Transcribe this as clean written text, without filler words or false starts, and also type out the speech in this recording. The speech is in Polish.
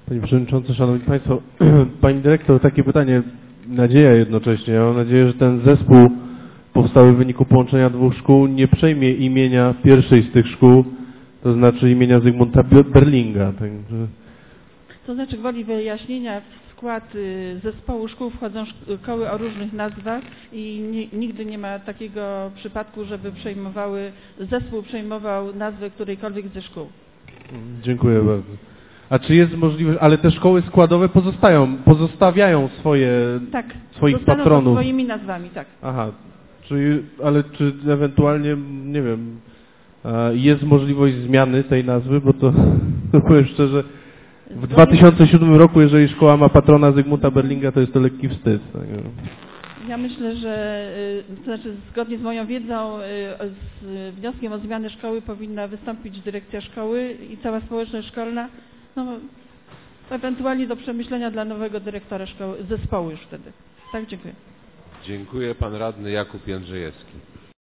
Panie Przewodniczący, Szanowni Państwo, Pani Dyrektor, takie pytanie, nadzieja jednocześnie. Ja mam nadzieję, że ten zespół powstały w wyniku połączenia dwóch szkół nie przejmie imienia pierwszej z tych szkół, to znaczy imienia Zygmunta Berlinga. Także... To znaczy, gwoli wyjaśnienia, w skład zespołu szkół wchodzą szkoły o różnych nazwach i nigdy nie ma takiego przypadku, żeby zespół przejmował nazwę którejkolwiek ze szkół. Dziękuję bardzo. A czy jest możliwość, ale te szkoły składowe pozostawiają swoich patronów? Tak, swoimi nazwami, tak. Aha, ale czy ewentualnie, nie wiem, jest możliwość zmiany tej nazwy, bo to powiem szczerze, w 2007 roku, jeżeli szkoła ma patrona Zygmunta Berlinga, to jest to lekki wstyd. Tak? Ja myślę, że to znaczy zgodnie z moją wiedzą z wnioskiem o zmianę szkoły powinna wystąpić dyrekcja szkoły i cała społeczność szkolna, no, ewentualnie do przemyślenia dla nowego dyrektora szkoły, zespołu już wtedy. Tak, dziękuję. Dziękuję. Pan radny Jakub Jędrzejewski.